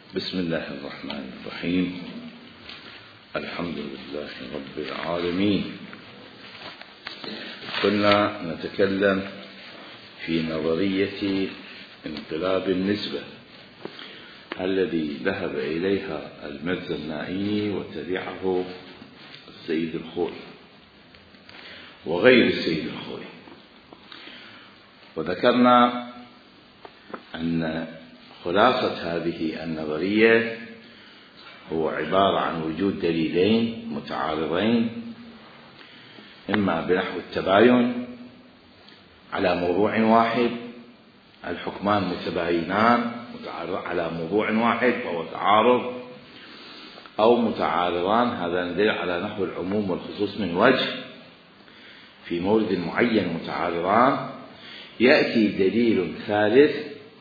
بسم الله الرحمن الرحيم. الحمد لله رب العالمين. كنا نتكلم في نظرية انقلاب النسبة الذي ذهب إليها المرزا النائي وتبعه السيد الخوئي وغير السيد الخوئي، وذكرنا أن خلاصة هذه النظرية هو عبارة عن وجود دليلين متعارضين، إما بنحو التباين على موضوع واحد، الحكمان متباينان على موضوع واحد وهو تعارض، أو متعارضان، هذا ندل على نحو العموم والخصوص من وجه، في مورد معين متعارضان، يأتي دليل ثالث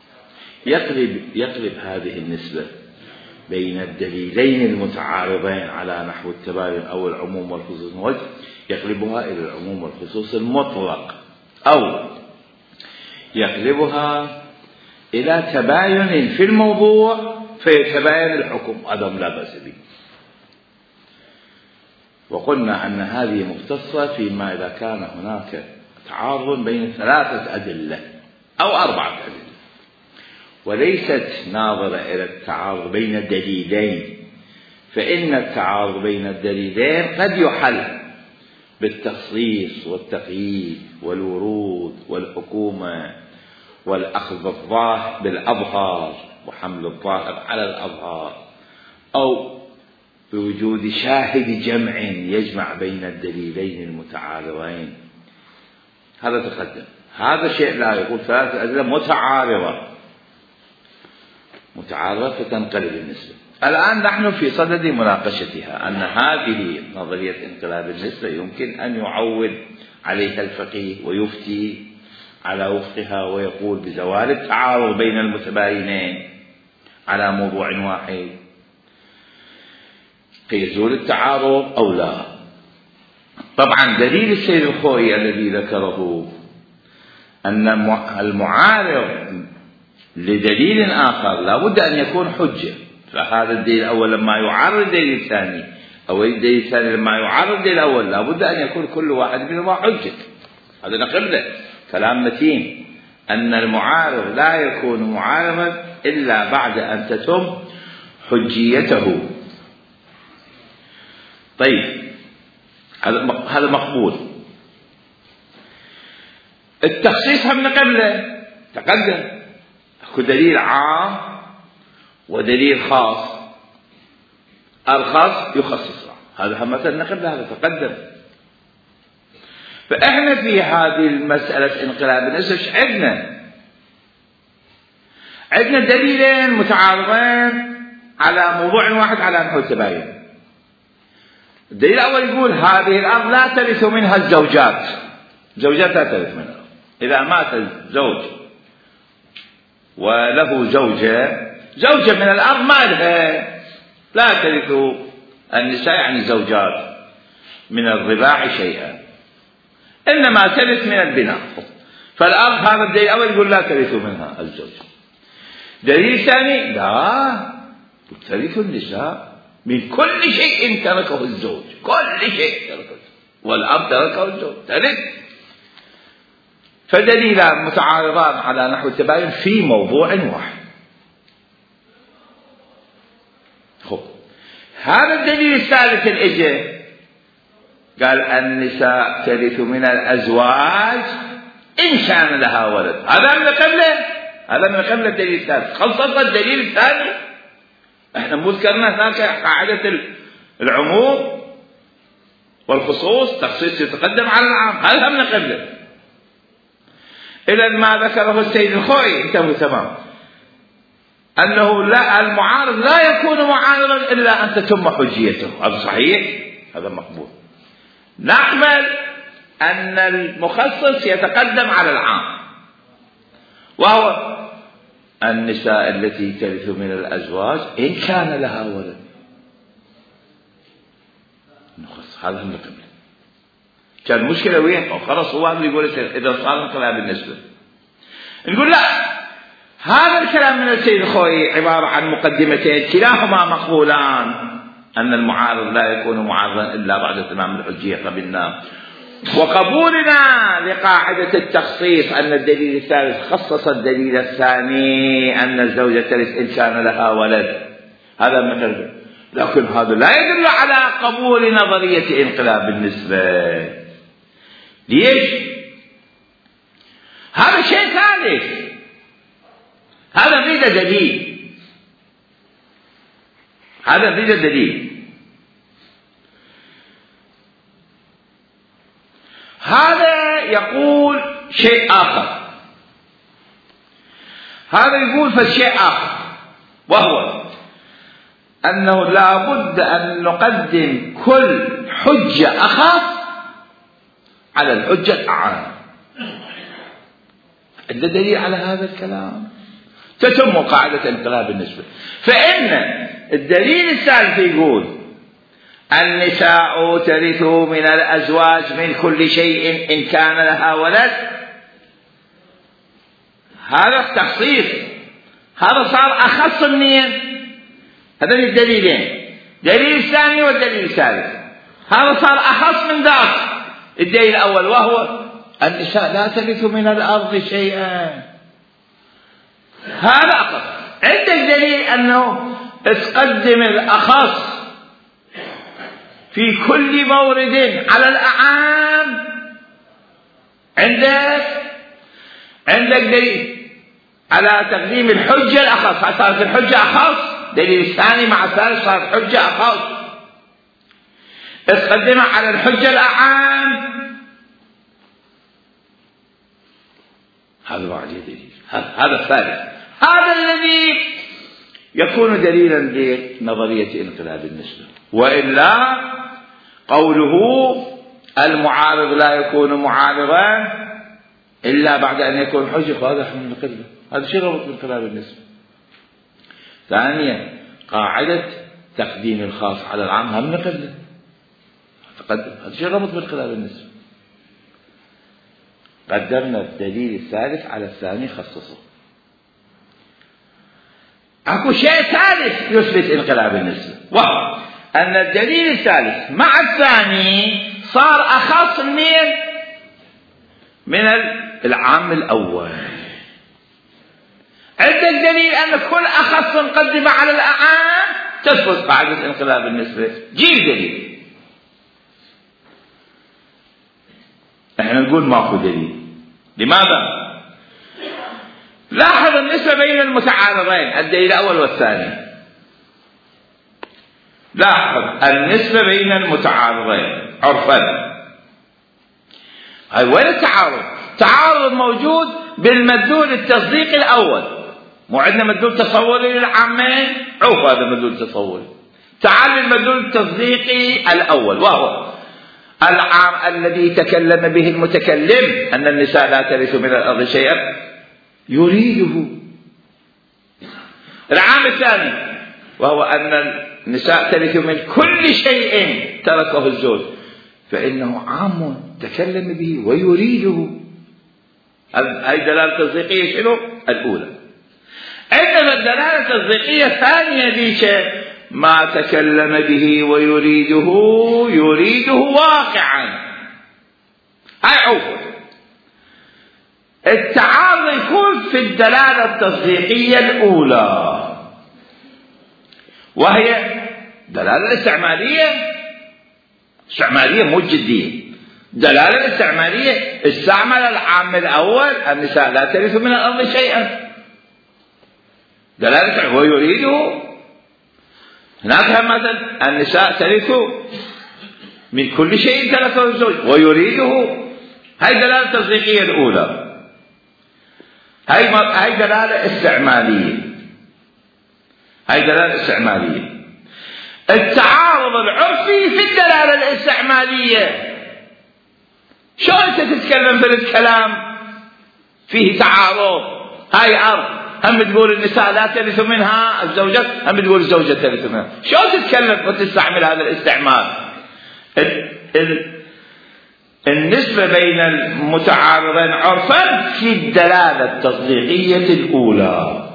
يقلب هذه النسبة بين الدليلين المتعارضين على نحو التباين أو العموم والخصوص من وجه، يقلبها إلى العموم والخصوص المطلق، أو يقلبها إلى تباين في الموضوع فيتباين الحكم، هذا لا بأس به. وقلنا أن هذه مختصة فيما إذا كان هناك تعارض بين 3 أدلة أو 4 أدلة، وليست ناظرة إلى التعارض بين دليلين، فإن التعارض بين الدليلين قد يحل بالتخصيص والتقييد والورود والحكومة والأخذ بالأظهار وحمل الظاهر على الأظهار، أو بوجود شاهد جمع يجمع بين الدليلين المتعارضين. هذا تقدم، هذا شيء لا يقول 3 أدلة متعارضة فتنقلب النسبة. الآن نحن في صدد مناقشتها، أن هذه نظرية انقلاب النسبة يمكن أن يعول عليها الفقيه ويفتي على وفقها ويقول بزوال التعارض بين المتباينين على موضوع واحد، يزول التعارض أو لا. طبعا دليل السيد الخوئي الذي ذكره أن المعارض لدليل آخر لا بد أن يكون حجة، فهذا الدليل الأول لما يعارض الدليل الثاني أو الدليل الثاني لما يعارض الدليل الأول لا بد أن يكون كل واحد منهما حجة. هذا نقل كلام متين، أن المعارض لا يكون معارضا إلا بعد أن تتم حجيته. طيب هذا مقبول. التخصيص هم نقله تقدم، اكو دليل عام ودليل خاص، الخاص يخصص، هذا هم مثلا نقله، هذا تقدم. فاحنا في هذه المسألة انقلاب النسبة عندنا دليلين متعارضين على موضوع واحد على نحو التباين. الدليل الأول يقول هذه الأرض لا ترث منها الزوجات، زوجات لا ترث منها، إذا مات الزوج وله زوجة من الأرض ما لها، لا ترث النساء يعني زوجات من الرباع شيئا، إنما ترث من البناء. فالأرض هذا الدليل الأول يقول لا ترث منها الزوج. دليل ثاني لا ترث النساء من كل شيء تركه الزوج، كل شيء تركه، والأرض تركه الزوج ترث. فدليلان متعارضان على نحو التباين في موضوع واحد. هذا الدليل الثالث الإجي قال النساء ترث من الأزواج إن كان لها ولد، هذا من قبل الدليل الثالث، خلصت الدليل الثاني. احنا مذكرنا هناك قاعدة العموم والخصوص، تخصيص يتقدم على العام، هذا من قبله. إذا ما ذكره السيد الخوئي انتهى تمام، أنه لا، المعارض لا يكون معارضا إلا أن تتم حجيته، هذا صحيح، هذا مقبول. نعمل أن المخصص يتقدم على العام، وهو النساء التي ترث من الأزواج إن كان لها ولد، نخص هذا من قبل. كان المشكلة وين؟ خلاص هو اللي يقول إذا صار انقلاب النسبة، نقول لا، هذا الكلام من السيد الخوئي عبارة عن مقدمتين كلاهما مقبولان، أن المعارض لا يكون معارضا إلا بعد تمام الحجية قبلنا، وقبولنا لقاعدة التخصيص أن الدليل الثالث خصص الدليل الثاني أن الزوجة ترث إن كان لها ولد. هذا مثل، لكن هذا لا يدل على قبول نظرية انقلاب النسبة. ليش؟ هذا شيء ثالث، هذا نريد دليل، هذا نريد دليل. هذا يقول شيء آخر، هذا يقول فالشيء آخر، وهو أنه لا بد أن نقدم كل حجة أخف على الحجة الأعم. عند دليل على هذا الكلام تتم قاعدة انقلاب النسبة. فإن الدليل الثالث يقول النساء ترث من الأزواج من كل شيء إن كان لها ولد، هذا تخصيص، هذا صار أخص منين؟ هذين الدليلين، الدليل الثاني والدليل الثالث، هذا صار أخص من ذاك الدليل الأول، وهو النساء لا ترث من الأرض شيئا. هذا أخص. عندك دليل أنه تقدم الأخص في كل مورد على الأعام. عندك دليل على تقديم الحجة الأخص، صارت الحجة أخص، دليل الثاني مع الثالث صارت حجة أخص، تقدمها على الحجة الأعام. هذا بعد دليل، هذا الثالث، هذا الذي يكون دليلا لنظرية انقلاب النسبة. وإلا قوله المعارض لا يكون معارضا إلا بعد أن يكون حجة، هذا من القلة، هذا شيء ربط بانقلاب النسبة. ثانيا قاعدة تقديم الخاص على العام هم نقله، هذا شيء ربط بانقلاب النسبة. قدمنا الدليل الثالث على الثاني خصصه. اكو شيء ثالث يثبت انقلاب النسبة، وهو أن الدليل الثالث مع الثاني صار أخص من العام الأول. عندك دليل أن كل أخص نقدم على الأعام تثبت قاعدة انقلاب النسبة. جيب دليل. احنا نقول ماكو دليل. لماذا؟ لاحظ النسبة بين المتعارضين، الدليل الأول والثاني. لاحظ النسبة بين المتعارضين عرفا. هاي وين التعارض؟ تعارض موجود بالمدلول التصديقي الأول، مو عندنا مدلول تصوري للعامين، عوف هذا المدلول التصوري. تعال للمدلول التصديقي الأول، وهو العام الذي تكلم به المتكلم أن النساء لا ترث من الأرض شيئا يريده. العام الثاني وهو أن النساء ترث من كل شيء تركه الزوج، فإنه عام تكلم به ويريده. هذه دلالة تصديقية شنو؟ الأولى. عندما الدلالة التصديقية الثانية ليش ما تكلم به ويريده واقعا. هاي عوفة. التعارض يكون في الدلالة التصديقية الأولى، وهي دلالة استعمالية مو جدية. دلالة الاستعمالية استعمل العام الأول النساء لا ترث من الأرض شيئا، دلالة ويريده. هناك مثلا النساء ترث من كل شيء تركه الزوج ويريده. هاي دلالة تصديقية الأولى، هاي دلالة استعمالية. التعارض العرفي في الدلالة الاستعمالية. شو أنت تتكلم في الكلام فيه تعارض؟ هاي أرض، هم تقول النساء لا ترث منها الزوجات، هم تقول الزوجة ترث منها. شو تتكلم وتستعمل هذا الاستعمال؟ النسبة بين المتعارضين عرفا في الدلالة التصديقية الأولى.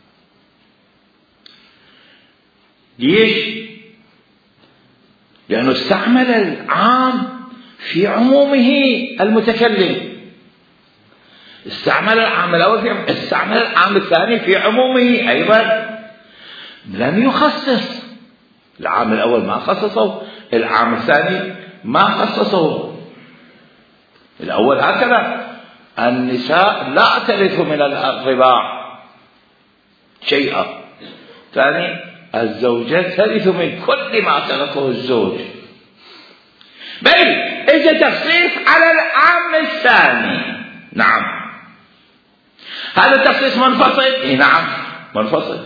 ليش؟ لأنه استعمل العام في عمومه المتكلم، استعمل العام الأول استعمل العام الثاني في عمومه أيضا، لم يخصص. العام الأول ما خصصه، العام الثاني ما خصصه. الأول هكذا: النساء لا ترث من الرضاع شيئا. ثاني: الزوجة ترث من كل ما تركه الزوج. بل إجا تخصيص على العام الثاني. نعم، هذا التخصيص منفصل. نعم منفصل.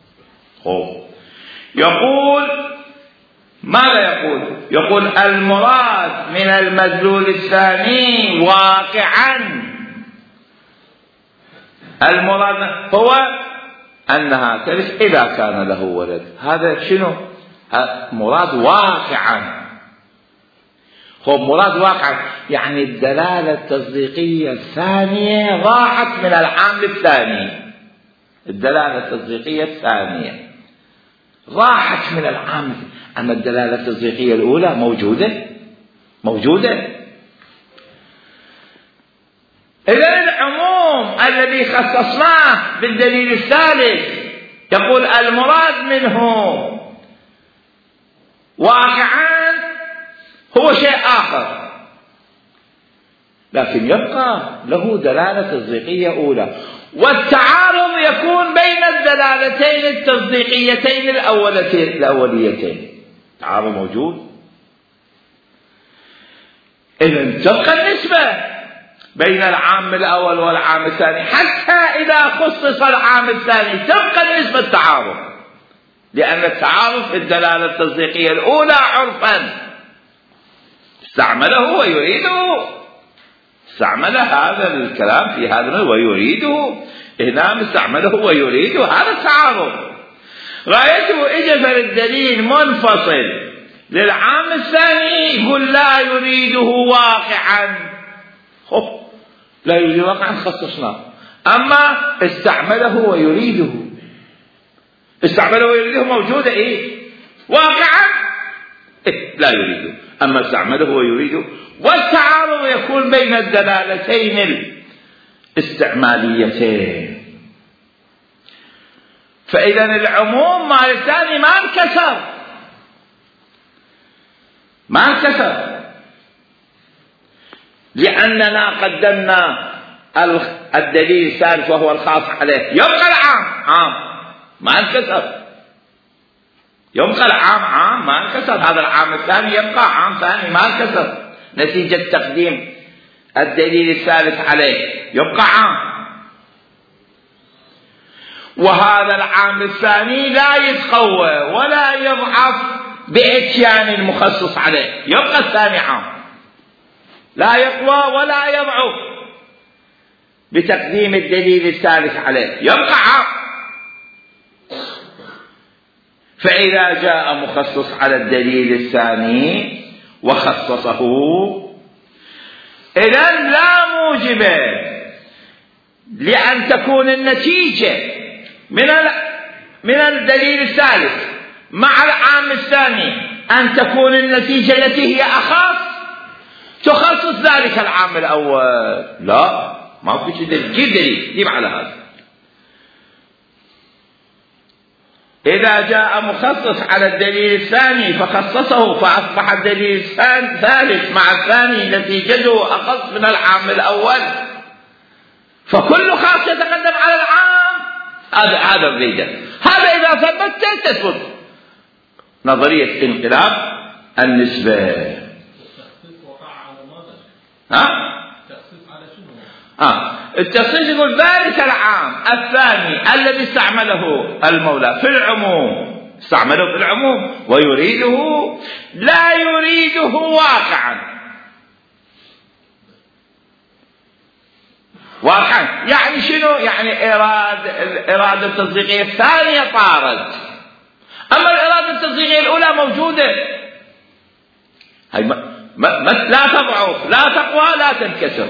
يقول ماذا يقول؟ يقول المراد من المدلول الثاني واقعا، المراد هو أنها ترث إذا كان له ولد. هذا شنو؟ مراد واقعا. مراد واقعا يعني الدلالة التصديقية الثانية ضاعت من العام الثاني. الدلالة التصديقية الثانية راحت من العام، أما الدلالة التصديقية الأولى موجودة. إذا العموم الذي خصصناه بالدليل الثالث يقول المراد منه واقعا هو شيء آخر، لكن يبقى له دلالة تصديقية أولى، والتعارض يكون بين الدلالتين التصديقيتين الأوليتين. تعارض موجود. إذن تبقى النسبة بين العام الأول والعام الثاني، حتى إذا خصص العام الثاني تبقى النسبة التعارض، لأن التعارض في الدلالة التصديقية الأولى عرفا استعمله ويريده، استعمل هذا الكلام في هذا ويريده، هنا استعمله ويريده، هذا التعارض. غايته إجا الدليل منفصل للعام الثاني يقول لا يريده واقعا. لا يريد واقعا خصصناه، أما استعمله ويريده، استعمله ويريده موجودة واقعا لا يريده، أما استعمله ويريده. والتعارض يكون بين الدلالتين الاستعماليتين. فإذا العموم مع الثاني ما انكسر، لأننا قدمنا الدليل الثالث وهو الخاص عليه. يبقى العام ما انكسر، يبقى العام ما انكسر. هذا العام الثاني يبقى عام ثاني ما انكسر نتيجة تقديم الدليل الثالث عليه، يبقى عام. وهذا العام الثاني لا يتقوى ولا يضعف بإتيان المخصص عليه، يبقى الثاني عام، لا يقوى ولا يضعف بتقديم الدليل الثالث عليه، يبقى عام. فإذا جاء مخصص على الدليل الثاني وخصصه، إذن لا موجب لأن تكون النتيجة من الدليل الثالث مع العام الثاني أن تكون النتيجة التي هي أخص تخصص ذلك العام الأول. لا، ما في دليل جيب على هذا. إذا جاء مخصص على الدليل الثاني فخصصه فأصبح الدليل الثالث مع الثاني نتيجته أخص من العام الأول، فكل خاص يتقدم على العام. هذا الريدة. هذا إذا ثبت تثبت نظرية انقلاب النسبة. التخصيص يقول ذلك العام الثاني الذي استعمله المولى في العموم، استعمله في العموم ويريده، لا يريده واقعا. واقعا يعني شنو؟ يعني الإرادة التصديقية الثانية طارت، أما الإرادة التصديقية الأولى موجودة. لا تضعف لا تقوى لا تنكسر.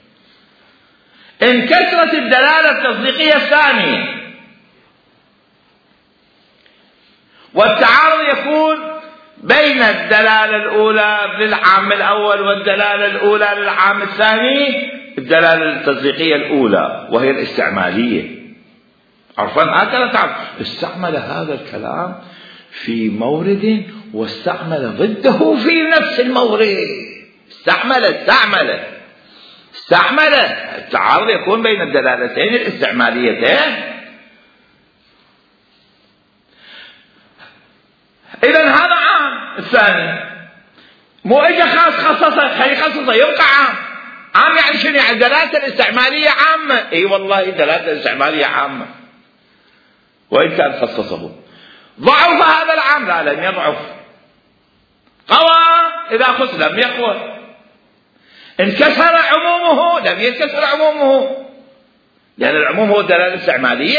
انكسرت الدلالة التصديقية الثانية، والتعارض يكون بين الدلالة الأولى للعام الأول والدلالة الأولى للعام الثاني، الدلالة التصديقية الأولى وهي الاستعمالية. عرفان هكذا تعرف استعمل هذا الكلام في مورد واستعمل ضده في نفس المورد. استعمل التعارض يكون بين الدلالتين الاستعماليتين. إذن هذا عام. الثاني مو اجى خاص خصصه خلي خصصه يبقى عام يعني شنو؟ يعني الدلالة الاستعمالية عامة. اي والله الدلالة الاستعمالية عامة وإن كان خصصه. ضعف هذا العام؟ لا لم يضعف. قوى إذا خص لم يقوى. انكسر عمومه لم ينكسر عمومه، لأن العموم هو الدلالة الاستعمالية.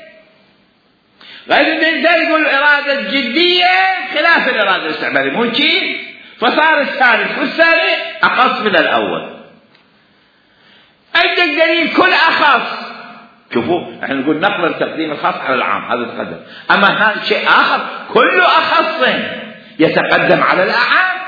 غير الإنسان يقول الإرادة الجدية خلاف الإرادة الاستعمالية، مو شيء، فصار الثالث والثاني أخص من الأول. عندك دليل كل أخص. شوفوا احنا نقول نقبل تقديم الخاص على العام، هذا يتقدم. أما هذا شيء آخر، كل أخص يتقدم على الأعام.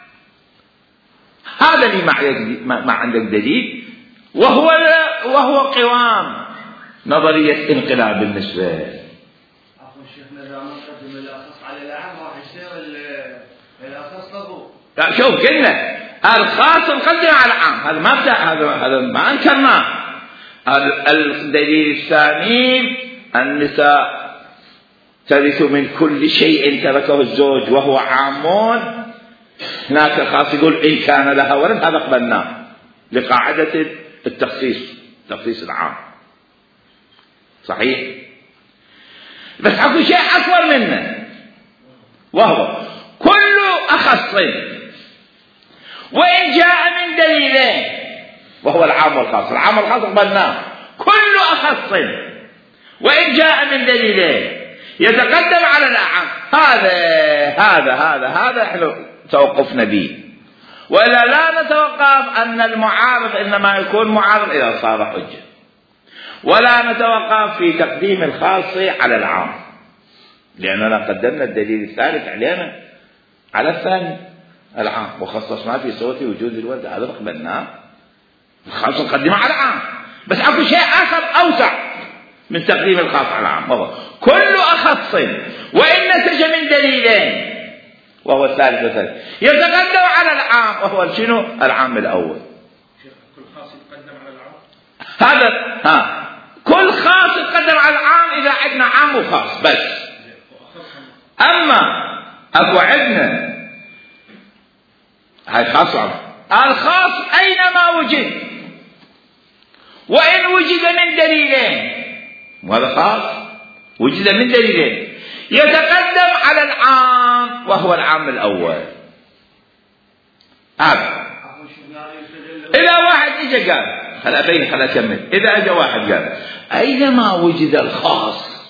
هذا اللي ما عندك دليل، وهو قوام نظرية انقلاب بالنسبة. عفوا شيخنا إذا ما نقدم الأخص على الأعام راح يصير الأخص له. لا شوف قلنا الخاص نقدم على العام، هذا ما أنكرناه. الدليل الثاني النساء ترث من كل شيء تركه الزوج وهو عامون. هناك الخاص يقول إن كان لها ولد، هذا قبلناه لقاعدة تخصيص العام. صحيح؟ بس اكو شيء أكبر منه، وهو كل أخص وإن جاء من دليلين، وهو العام والخاص. العام والخاص قبلناه. كل أخص وإن جاء من دليلين يتقدم على الأعم. هذا احنا توقفنا به، وإلا لا نتوقف أن المعارض إنما يكون معارض إذا صار حجة، ولا نتوقف في تقديم الخاص على العام، لأننا قدمنا الدليل الثالث علينا على الثاني العام، وخصصنا في صوت وجود الولد. هذا قبلناه. الخاص نقدمه على العام، بس اكو شيء آخر أوسع من تقديم الخاص على العام، وهو كل أخص وإن نتج من دليلين، وهو الثالث والثالث يتقدم على العام، وهو شنو؟ العام الأول. كل خاص يتقدم على العام. هذا كل خاص يتقدم على العام إذا عندنا عام وخاص بس. أما أكو عندنا هاي خاص وعام. الخاص أينما وجد وإن وجد من دليلين، وهذا خاص وجد من دليلين يتقدم على العام، وهو العام الأول. إذا واحد إجا قال خل أكمل. إذا إجا واحد قال أينما وجد الخاص،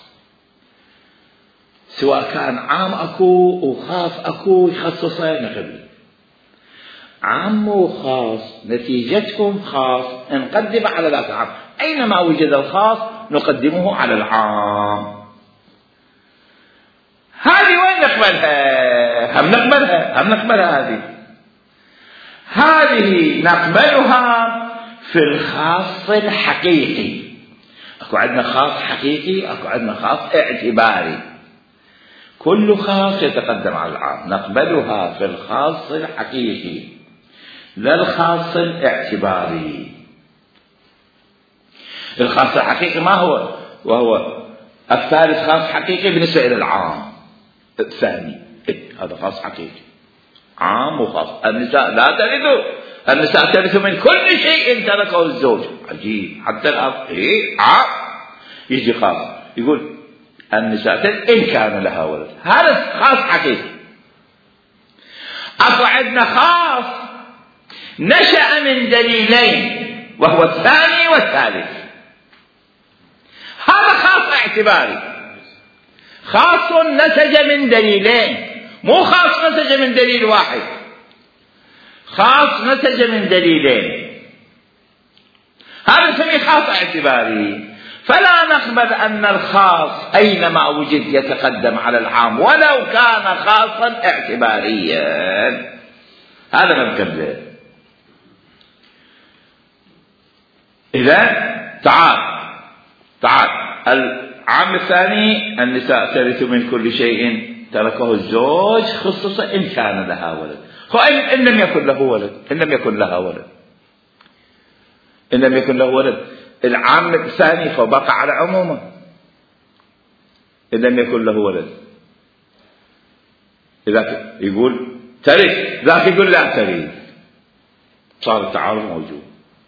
سواء كان عام أكو وخاص أكو، يخصصين قبل عام وخاص نتيجتهم خاص، نقدم على العام. أينما وجد الخاص نقدمه على العام. هذه وين نقبلها؟ هم نقبلها. هذه نقبلها في الخاص الحقيقي. أكو عندنا خاص حقيقي، أكو عندنا خاص اعتباري. كل خاص يتقدم على العام نقبلها في الخاص الحقيقي لا الخاص الاعتباري. الخاص الحقيقي ما هو؟ وهو الثالث خاص حقيقي بالنسبة إلى العام الثاني. هذا خاص حقيقي، عام وخاص. النساء لا ترث، النساء ترث من كل شيء تركه الزوج. عجيب، حتى الأرض عام يجي خاص يقول النساء ترث إن كان لها ولد. هذا خاص حقيقي. أكو عندنا خاص نشأ من دليلين، وهو الثاني والثالث. هذا خاص اعتباري، خاص نتج من دليلين، مو خاص نتج من دليل واحد. خاص نتج من دليلين، هذا نسميه خاص اعتباري. فلا نقبل أن الخاص أينما وجد يتقدم على العام ولو كان خاصا اعتباريا، هذا ما نقبله. إذا تعال العام الثاني النساء ترث من كل شيء تركه الزوج خصوصا إن كان لها ولد. إن لم يكن له ولد، إن لم يكن له ولد العام الثاني فبقى على عمومه. إن لم يكن له ولد إذا يقول ترث، ذاك يقول لا ترث، صار التعارض موجود.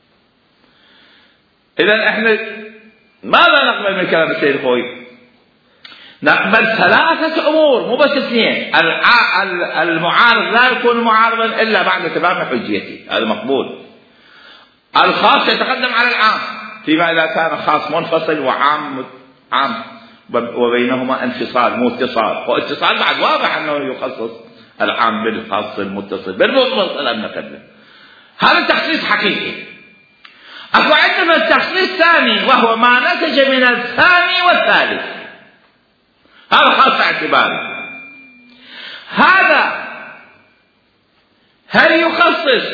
إذا احنا ماذا نقبل من كلام السيد الخوئي؟ نقبل ثلاثة أمور مو بس اثنين. المعارض لا يكون معارضا إلا بعد تمام حجيته، هذا مقبول. الخاص يتقدم على العام فيما إذا كان خاص منفصل وعام عام وبينهما انفصال مو اتصال، واتصال بعد واضح أنه يخصص العام بالخاص المتصل بالمنفصل المقدم، هذا تخصيص حقيقي. أكو عندنا التخصيص الثاني وهو ما نتج من الثاني والثالث، هذا خاص اعتباري. هذا هل يخصص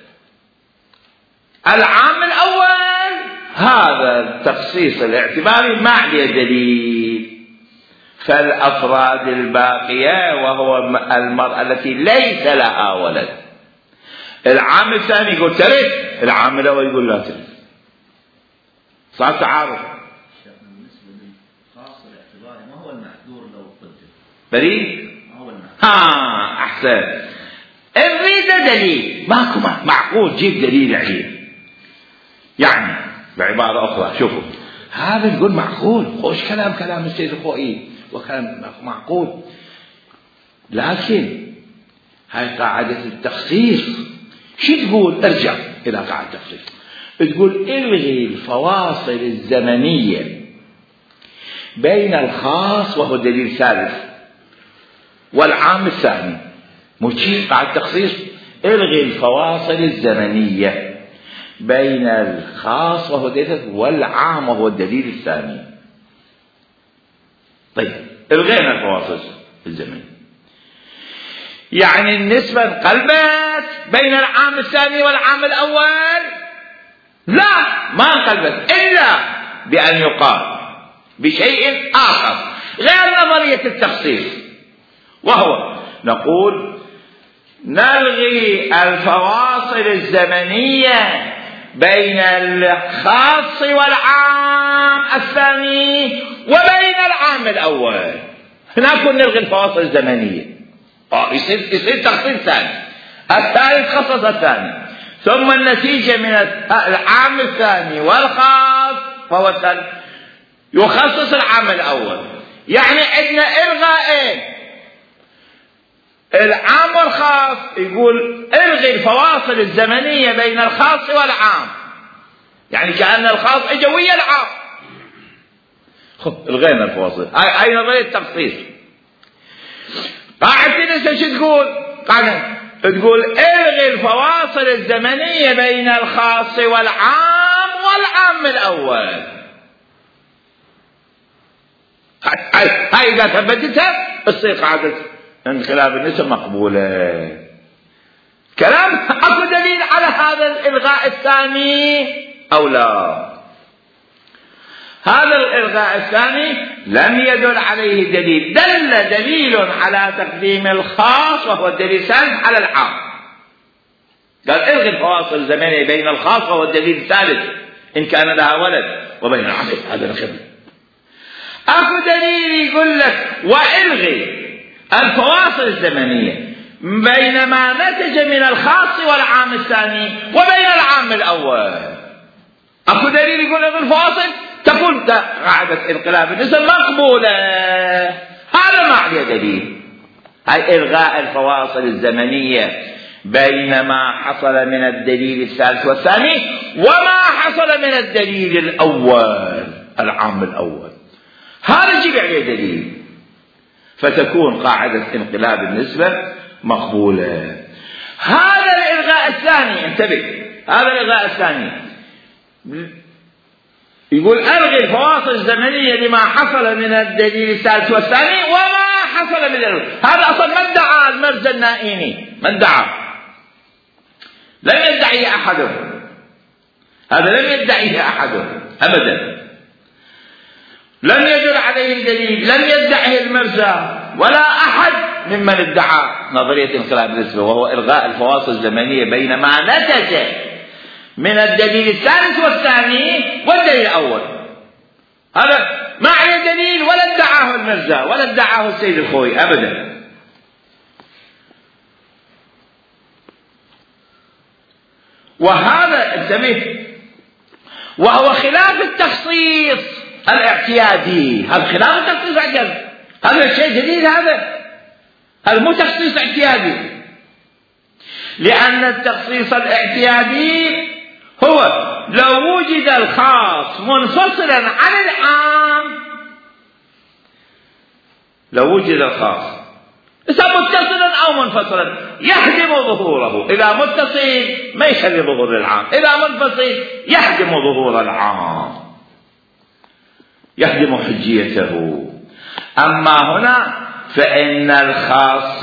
العام الأول؟ هذا التخصيص الاعتباري ما عليه دليل. فالأفراد الباقية وهو المرأة التي ليس لها ولد، العام الثاني يقول ترث، العام الأول يقول لا ترث، صار تعارض. بالنسبة للخاص الاعتباري ما هو المعذور لو قدر؟ بريد؟ ما هو المعذور؟ أحسن. نريد دليل، ماكو معقول جيب دليل عليه. يعني بعبارة أخرى شوفوا، هذا نقول معقول، خوش كلام السيد الخوئي وكلام معقول، لكن هاي قاعدة التخصيص شو تقول؟ ارجع إلى قاعدة التخصيص، تقول الغي الفواصل الزمنية بين الخاص وهو دليل ثالث والعام الثاني. مشي قاعدة التخصيص الغي الفواصل الزمنية بين الخاص وهو دليل ثالث والعام وهو الدليل الثاني. طيب الغينا الفواصل الزمنية، يعني النسبة انقلبت بين العام الثاني والعام الأول؟ لا، ما انقلبت إلا بأن يقال بشيء آخر غير نظرية التخصيص، وهو نقول نلغي الفواصل الزمنية بين الخاص والعام الثاني وبين العام الأول. هناك نلغي الفواصل الزمنية، يصير تخصيص ثاني، الثالث خصص الثاني، ثم النتيجة من العام الثاني والخاص فهو الثالث يخصص العام الأول. يعني عندنا إلغاءين، العام والخاص، يقول الغي الفواصل الزمنية بين الخاص والعام، يعني كأن الخاص اجى ويا العام. الغينا الفواصل، هاي نظرية التخصيص. قاعدة النساء شو تقول؟ تقول الغي الفواصل الزمنية بين الخاص والعام والعام الأول. هاي إذا ثبتتها تصير قاعدة انقلاب النساء مقبولة. كلام أكو دليل على هذا الإلغاء الثاني أو لا؟ هذا الإلغاء الثاني لم يدل عليه دليل، دليل على تقديم الخاص وهو الدليل الثالث على العام. قال الغي الفواصل الزمنية بين الخاص وهو الدليل الثالث إن كان لها ولد وبين العام، هذا الخبر. أكو دليل يقول لك والغي الفواصل الزمنية بين ما نتج من الخاص والعام الثاني وبين العام الأول. أكو دليل يقول لك الفواصل تكون قاعدة انقلاب النساء مقبولة، هذا ما عليه دليل. هاي إلغاء الفواصل الزمنية بين ما حصل من الدليل الثالث والثاني وما حصل من الدليل الأول العام الأول، هذا يجب عليه دليل، فتكون قاعدة انقلاب النسبة مقبولة. هذا الإلغاء الثاني، انتبه، هذا الإلغاء الثاني يقول ألغي الفواصل الزمنية لما حصل من الدليل الثالث والثاني وما حصل من الأول. هذا أصلا ما ادعى المرزا النائيني، ما ادعى، لم يدعيه أحدهم، هذا لم يدعيه أحدهم أبدا، لم يدل عليه الدليل، لم يدعه المرزا ولا أحد ممن ادعى نظرية انقلاب النسبة، وهو إلغاء الفواصل الزمنية بين ما نتج من الدليل الثالث والثاني والدليل الأول. هذا ما عليه دليل ولا ادعاه المرزا ولا ادعاه السيد الخوي أبدا. وهذا انتبه، وهو خلاف التخصيص الاعتيادي، هذا خلاف التخصيص الاعتيادي، هذا شيء جديد، هذا مو تخصيص اعتيادي، لأن التخصيص الاعتيادي هو لو وجد الخاص منفصلا عن العام، لو وجد الخاص إذا متصلا أو منفصلا يهدم ظهوره، إذا متصل ما يخلي ظهور العام، إذا منفصل يهدم ظهور العام، يهدم حجيته. أما هنا فإن الخاص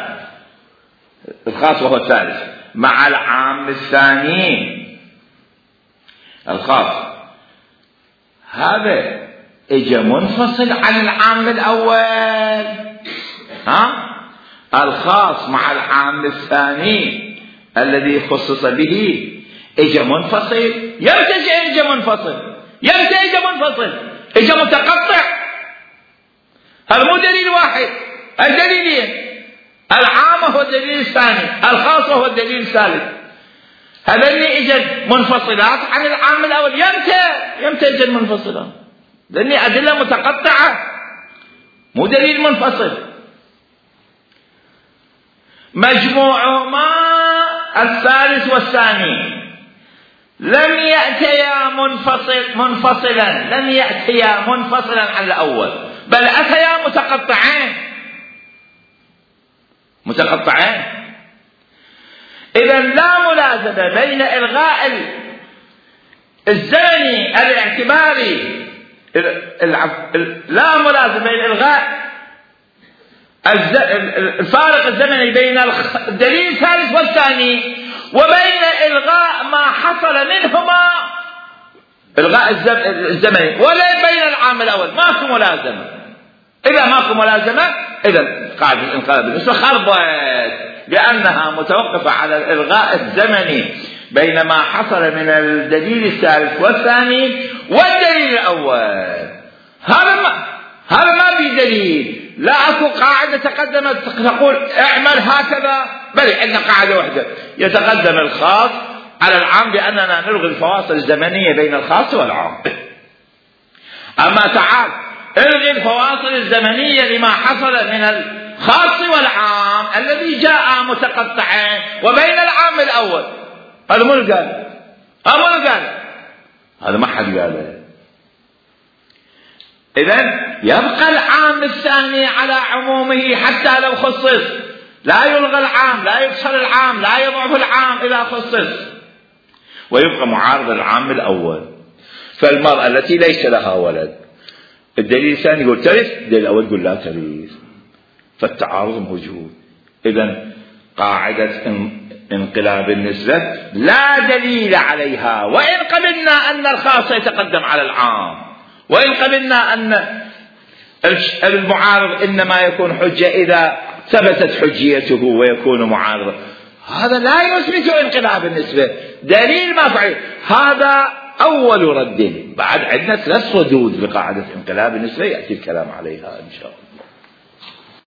وهو الثالث مع العام الثاني، الخاص هذا اجى منفصل عن العام الأول، الخاص مع العام الثاني الذي خصص به اجى منفصل. يمتى اجى منفصل؟ يمتى اجى منفصل؟ اجى متقطع، هذا مو دليل واحد، الدليلين، العام هو الدليل الثاني، الخاص هو الدليل الثالث، هذا اللي اجت منفصلات عن العام الأول. يمتى اجت منفصلات؟ لأن أدلة متقطعة، مو دليل منفصل. مجموعهما الثالث والثاني لم يأتيا منفصلا، لم يأتيا منفصلا عن الأول، بل أتيا متقطعين. إذن لا ملازمة بين إلغاء الزمني الاعتباري، لا ملازمة بين إلغاء الفارق الزمني بين الدليل الثالث والثاني وبين إلغاء ما حصل منهما، إلغاء الزمني، ولا بين العام الأول، ماكو ملازمة. إذا ماكو ملازمة إذا قاعدة الانقلاب بالنسبة خربت، لأنها متوقفة على الإلغاء الزمني بين ما حصل من الدليل الثالث والثاني والدليل الأول. هذا ما في دليل، لا أكو قاعدة تقدمت تقول اعمل هكذا، بل عندنا قاعدة واحدة، يتقدم الخاص على العام بأننا نلغي الفواصل الزمنية بين الخاص والعام. أما تعال الغي الفواصل الزمنية لما حصل من الخاص والعام الذي جاء متقطعين وبين العام الأول، هذا من قال؟ هذا ما حد قاله. إذن يبقى العام الثاني على عمومه حتى لو خصص، لا يلغى العام، لا يكسر العام، لا يضعف العام إذا خصص، ويبقى معارض العام الأول. فالمرأة التي ليس لها ولد، الدليل الثاني يقول ترث، الدليل الأول يقول لا ترث، فالتعارض موجود. إذن قاعدة انقلاب النسبة لا دليل عليها، وإن قبلنا أن الخاص يتقدم على العام، وإن قبلنا أن المعارض إنما يكون حجة إذا ثبتت حجيته ويكون معارضا، هذا لا يثبت انقلاب النسبة، دليل ما فعل. هذا أول رد. بعد عندنا 3 ردود بقاعدة انقلاب النسبة يأتي الكلام عليها إن شاء الله.